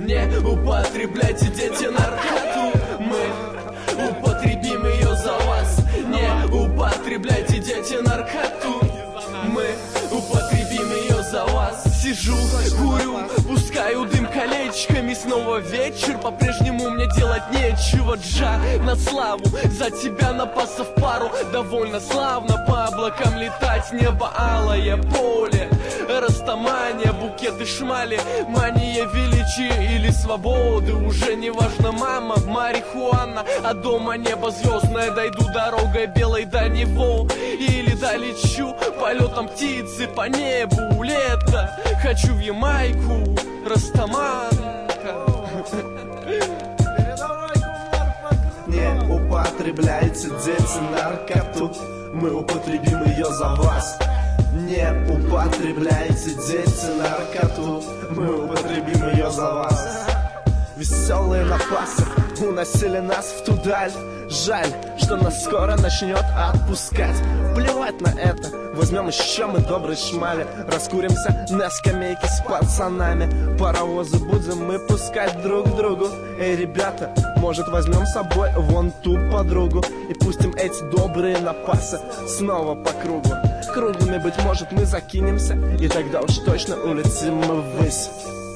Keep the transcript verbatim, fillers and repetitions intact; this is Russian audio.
Не употребляйте, дети, наркоту. Мы употребим ее за вас. Не употребляйте, дети, наркоту. Мы употребим ее за вас. Сижу, курю, пускаю дым колечками. Снова вечер, по-прежнему мне делать нечего. Джа, на славу, за тебя напасся в пару. Довольно славно по облакам летать. Небо алое, поле, растамания, букеты шмали. Мания величия или свободы, уже не важно, мама, марихуана. А дома небо звездное, дойду дорогой белой до него. Или долечу полетом птицы по небу. Лето, хочу в Ямайку, Растаманка. Не употребляйте, дети, наркоту. Мы употребим ее за вас. Не употребляйте, дети, наркоту. Мы употребим ее за вас. Веселые напасы уносили нас в ту даль. Жаль, что нас скоро начнет отпускать. Плевать на это, возьмем еще мы добрый шмали. Раскуримся на скамейке с пацанами. Паровозы будем мы пускать друг к другу. Эй, ребята, может возьмем с собой вон ту подругу и пустим эти добрые напасы снова по кругу. Круглыми, быть может, мы закинемся, и тогда уж точно улетим мы ввысь.